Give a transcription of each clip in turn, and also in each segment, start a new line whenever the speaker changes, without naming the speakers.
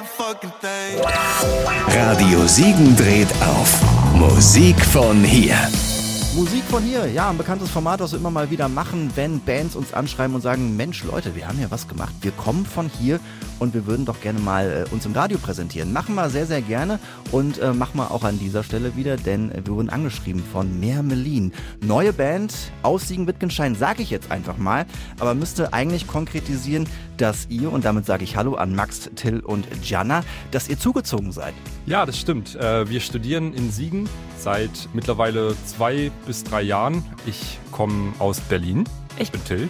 Radio Siegen dreht auf. Musik von hier.
Musik von hier, ja, ein bekanntes Format, das wir immer mal wieder machen, wenn Bands uns anschreiben und sagen, Mensch Leute, wir haben ja was gemacht, wir kommen von hier und wir würden doch gerne mal uns im Radio präsentieren. Machen wir sehr, sehr gerne und machen wir auch an dieser Stelle wieder, denn wir wurden angeschrieben von Mermelin. Neue Band aus Siegen-Wittgenstein, sage ich jetzt einfach mal, aber müsste eigentlich konkretisieren, dass ihr, und damit sage ich Hallo an Max, Till und Gianna, dass ihr zugezogen seid.
Ja, das stimmt. Wir studieren in Siegen seit mittlerweile 2 bis 3 Jahren. Ich komme aus Berlin. Ich bin Till.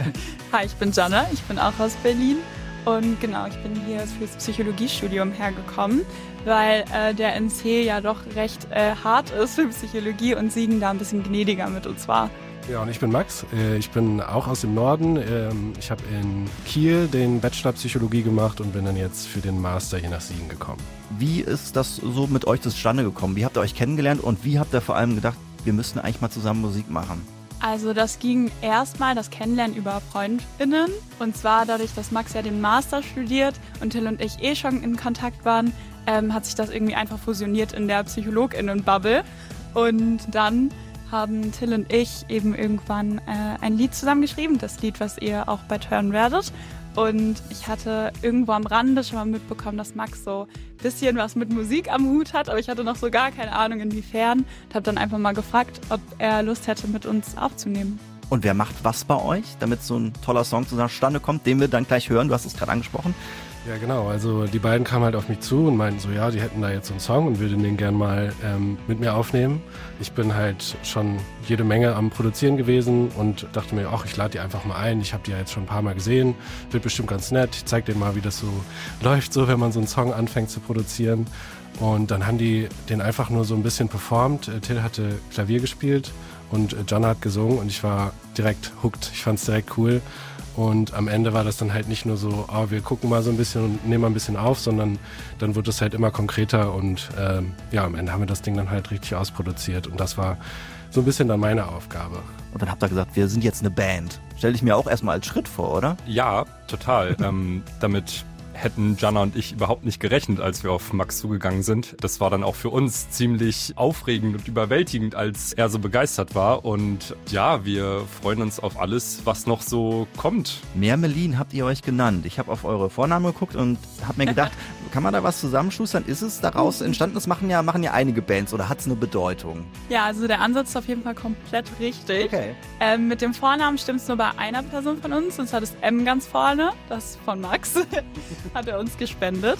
Hi, ich bin Gianna. Ich bin auch aus Berlin. Und genau, ich bin hier fürs Psychologiestudium hergekommen, weil der NC ja doch recht hart ist für Psychologie und Siegen da ein bisschen gnädiger mit uns war.
Ja, und ich bin Max. Ich bin auch aus dem Norden. Ich habe in Kiel den Bachelor Psychologie gemacht und bin dann jetzt für den Master hier nach Siegen gekommen.
Wie ist das so mit euch zustande gekommen? Wie habt ihr euch kennengelernt und wie habt ihr vor allem gedacht, wir müssten eigentlich mal zusammen Musik machen?
Also das ging erstmal das Kennenlernen über FreundInnen. Und zwar dadurch, dass Max ja den Master studiert und Till und ich schon in Kontakt waren, hat sich das irgendwie einfach fusioniert in der PsychologInnen-Bubble. Und dann haben Till und ich eben irgendwann ein Lied zusammengeschrieben, das Lied, was ihr auch bald hören werdet. Und ich hatte irgendwo am Rande schon mal mitbekommen, dass Max so ein bisschen was mit Musik am Hut hat, aber ich hatte noch so gar keine Ahnung inwiefern und habe dann einfach mal gefragt, ob er Lust hätte, mit uns aufzunehmen.
Und wer macht was bei euch, damit so ein toller Song zustande kommt, den wir dann gleich hören? Du hast es gerade angesprochen.
Ja, genau. Also die beiden kamen halt auf mich zu und meinten so, ja, die hätten da jetzt so einen Song und würden den gern mal mit mir aufnehmen. Ich bin halt schon jede Menge am Produzieren gewesen und dachte mir, ach, ich lade die einfach mal ein. Ich habe die ja jetzt schon ein paar Mal gesehen. Wird bestimmt ganz nett. Ich zeig denen mal, wie das so läuft, so wenn man so einen Song anfängt zu produzieren. Und dann haben die den einfach nur so ein bisschen performt. Till hatte Klavier gespielt und Gianna hat gesungen und ich war direkt hooked. Ich fand es direkt cool. Und am Ende war das dann halt nicht nur so, oh, wir gucken mal so ein bisschen und nehmen mal ein bisschen auf, sondern dann wurde es halt immer konkreter und ja, am Ende haben wir das Ding dann halt richtig ausproduziert und das war so ein bisschen dann meine Aufgabe.
Und dann habt ihr gesagt, wir sind jetzt eine Band. Stell ich mir auch erstmal als Schritt vor, oder?
Ja, total. Damit hätten Gianna und ich überhaupt nicht gerechnet, als wir auf Max zugegangen sind. Das war dann auch für uns ziemlich aufregend und überwältigend, als er so begeistert war. Und ja, wir freuen uns auf alles, was noch so kommt.
Mermelin habt ihr euch genannt. Ich habe auf eure Vornamen geguckt und habe mir gedacht, kann man da was zusammenschustern? Ist es daraus entstanden? Das machen ja einige Bands oder hat es eine Bedeutung?
Ja, also der Ansatz ist auf jeden Fall komplett richtig.
Okay.
Mit dem Vornamen stimmt es nur bei einer Person von uns, und zwar das M ganz vorne, das von Max. Hat er uns gespendet.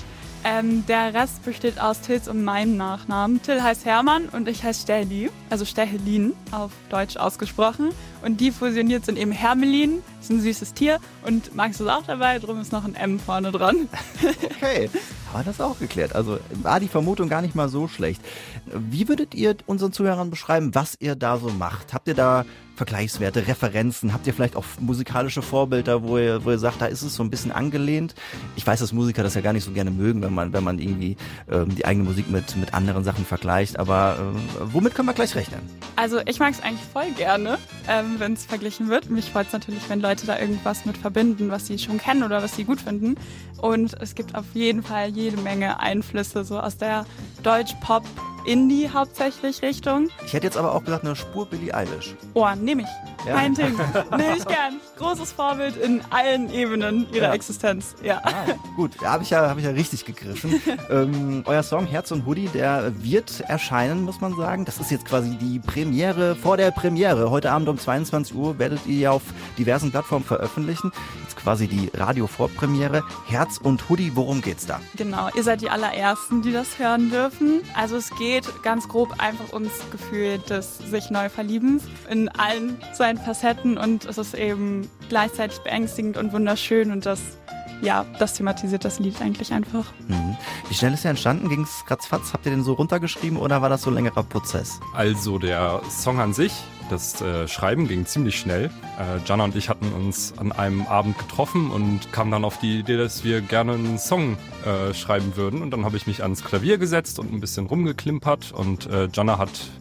Der Rest besteht aus Tills und meinem Nachnamen. Till heißt Hermann und ich heiße Stähli, also Stähelin auf Deutsch ausgesprochen. Und die fusioniert sind eben Hermelin, ist ein süßes Tier und Max ist auch dabei, drum ist noch ein M vorne dran.
Okay, aber das ist auch geklärt. Also war die Vermutung gar nicht mal so schlecht. Wie würdet ihr unseren Zuhörern beschreiben, was ihr da so macht? Habt ihr da Vergleichswerte, Referenzen? Habt ihr vielleicht auch musikalische Vorbilder, wo ihr sagt, da ist es so ein bisschen angelehnt? Ich weiß, dass Musiker das ja gar nicht so gerne mögen, wenn man irgendwie die eigene Musik mit anderen Sachen vergleicht. Aber womit können wir gleich rechnen?
Also ich mag es eigentlich voll gerne, wenn es verglichen wird. Mich freut es natürlich, wenn Leute da irgendwas mit verbinden, was sie schon kennen oder was sie gut finden. Und es gibt auf jeden Fall jede Menge Einflüsse so aus der Deutsch-Pop- Indie hauptsächlich Richtung.
Ich hätte jetzt aber auch gesagt, eine Spur Billie Eilish.
Oh, nehme ich.
Ja.
Kein Ding. Nehme ich gern. Großes Vorbild in allen Ebenen ihrer Existenz. Ja.
Ah, gut, da habe ich ja richtig gegriffen. Euer Song Herz und Hoodie, der wird erscheinen, muss man sagen. Das ist jetzt quasi die Premiere vor der Premiere. Heute Abend um 22 Uhr werdet ihr ja auf diversen Plattformen veröffentlichen. Jetzt quasi die Radio-Vorpremiere. Herz und Hoodie, worum geht's da?
Genau, ihr seid die allerersten, die das hören dürfen. Also es geht ganz grob einfach ums Gefühl des sich neu Verliebens in allen seinen Facetten und es ist eben gleichzeitig beängstigend und wunderschön und das thematisiert das Lied eigentlich einfach.
Mhm. Wie schnell ist der entstanden? Ging es ratzfatz? Habt ihr den so runtergeschrieben oder war das so ein längerer Prozess?
Also der Song an sich, das Schreiben ging ziemlich schnell. Gianna und ich hatten uns an einem Abend getroffen und kamen dann auf die Idee, dass wir gerne einen Song schreiben würden. Und dann habe ich mich ans Klavier gesetzt und ein bisschen rumgeklimpert und Gianna hat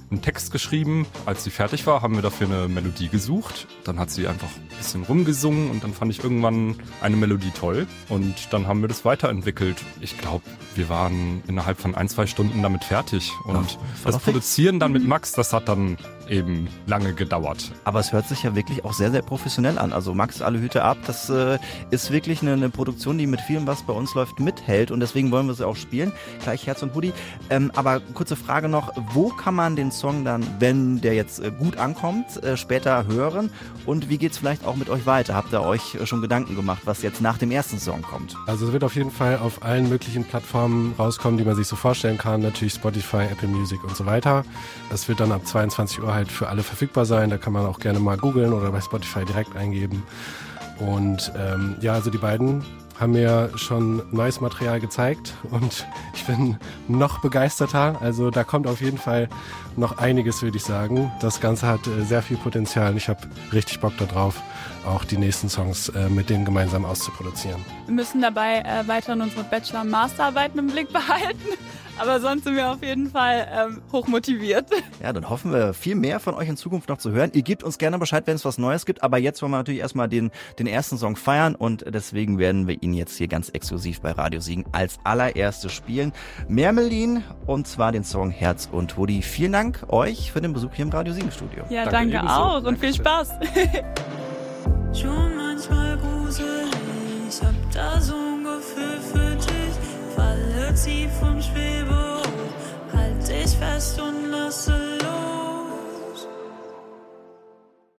einen Text geschrieben. Als sie fertig war, haben wir dafür eine Melodie gesucht. Dann hat sie einfach ein bisschen rumgesungen und dann fand ich irgendwann eine Melodie toll. Und dann haben wir das weiterentwickelt. Ich glaube, wir waren innerhalb von 1-2 Stunden damit fertig. Und das Produzieren dann mit Max, das hat dann eben lange gedauert.
Aber es hört sich ja wirklich auch sehr, sehr professionell an. Also Max, alle Hüte ab, das ist wirklich eine Produktion, die mit vielem, was bei uns läuft, mithält und deswegen wollen wir sie auch spielen. Gleich Herz und Hoodie. Aber kurze Frage noch, wo kann man den Song dann, wenn der jetzt gut ankommt, später hören und wie geht's vielleicht auch mit euch weiter? Habt ihr euch schon Gedanken gemacht, was jetzt nach dem ersten Song kommt?
Also es wird auf jeden Fall auf allen möglichen Plattformen rauskommen, die man sich so vorstellen kann. Natürlich Spotify, Apple Music und so weiter. Das wird dann ab 22 Uhr halt für alle verfügbar sein. Da kann man auch gerne mal googeln oder bei Spotify direkt eingeben. Und also die beiden haben mir schon neues Material gezeigt und ich bin noch begeisterter. Also da kommt auf jeden Fall noch einiges, würde ich sagen. Das Ganze hat sehr viel Potenzial und ich habe richtig Bock darauf, auch die nächsten Songs mit denen gemeinsam auszuproduzieren.
Wir müssen dabei weiterhin unsere Bachelor- und Masterarbeiten im Blick behalten. Aber sonst sind wir auf jeden Fall hochmotiviert.
Ja, dann hoffen wir viel mehr von euch in Zukunft noch zu hören. Ihr gebt uns gerne Bescheid, wenn es was Neues gibt. Aber jetzt wollen wir natürlich erstmal den ersten Song feiern. Und deswegen werden wir ihn jetzt hier ganz exklusiv bei Radio Siegen als allererstes spielen. Mermelin und zwar den Song Herz und Hoodie. Vielen Dank euch für den Besuch hier im Radio Siegen Studio.
Ja, danke auch und viel Spaß.
Schon manchmal gruselig, ich hab da so ein Gefühl für dich. Falle tief und schwebe hoch, halt dich fest und lasse los.